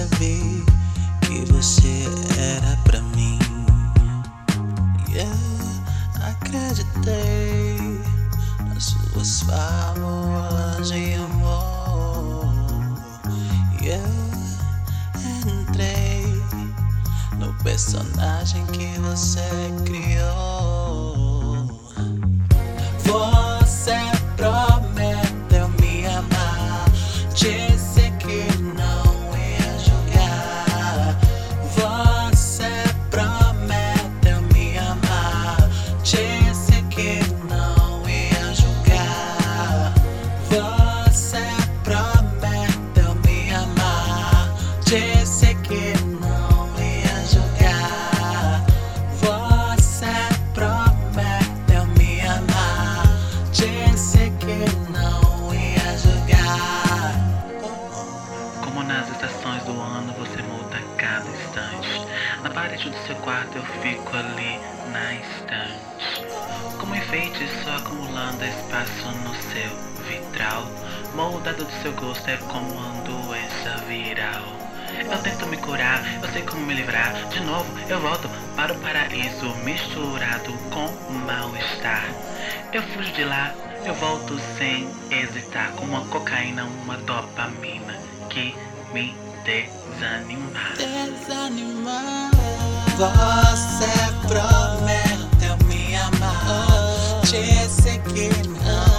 percebi que você era pra mim. Acreditei nas suas fábulas de amor. Entrei no personagem que você criou. Você prometeu me amar, disse que não ia julgar. Você prometeu me amar, disse que não ia julgar. Você prometeu me amar, disse que não ia julgar. Você prometeu me amar, disse que não ia julgar. Como nas estações do ano você muda a cada instante. Na parede do seu quarto eu fico ali na estante. Como enfeite só acumulando espaço no seu vitral. Moldado do seu gosto é como uma doença viral. Eu tento me curar, eu sei como me livrar. De novo eu volto para o paraíso misturado com mal-estar. Eu fujo de lá, eu volto sem hesitar. Com uma cocaína, uma dopamina que me desanima. Você prometeu me amar, disse que não